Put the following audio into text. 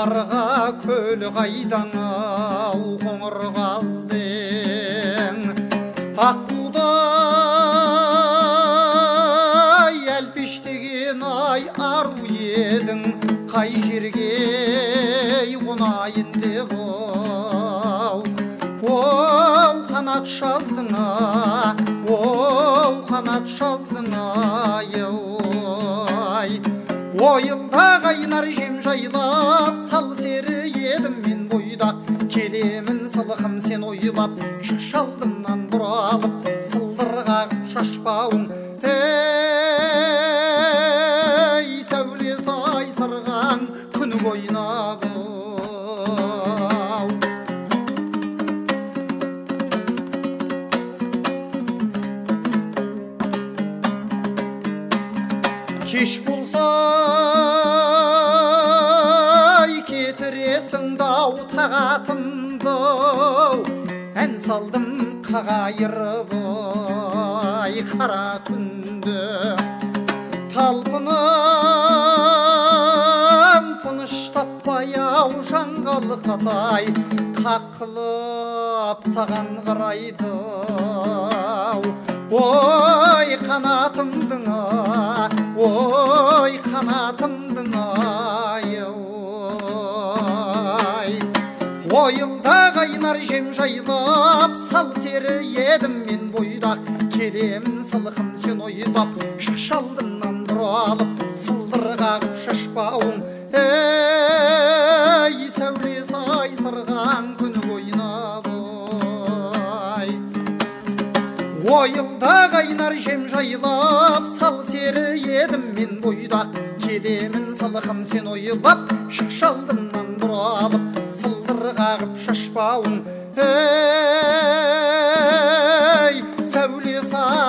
қарға көл қайдаң ау қоңыр қаздың аққудай әлпештеген ай ару едің қай жерге қонайын деп оу қанат жаздың қанат жаздың ай ойылда қайнар жем жайлап сал сері едім мен бойдақ келемін сылқым сен ойлап шаш алдымнан бұралып сылдырғағып шашпауың ей сәуле сайсырған күні ойнап кеш болса кетіресің дау тағатымды ән салдым қағайырып қара күнді талпыным тыныш таппай ау жаңғалы қатай қақылып саған қарайды ой қанатымдың ойылда қайнар жем жайлап сал сері едім мен бойдақ келемін сылқым сен ойлап шаш алдымнан бұралып сылдырғағып шашпауың ей сәуле сайсырған күні ойнап ойылда қайнар жем жайлап сал сері едім мен бойдақ келемін сылқым сен ойлап шаш алдымнан бұралып сылдырғағып шашпауың ей сәуле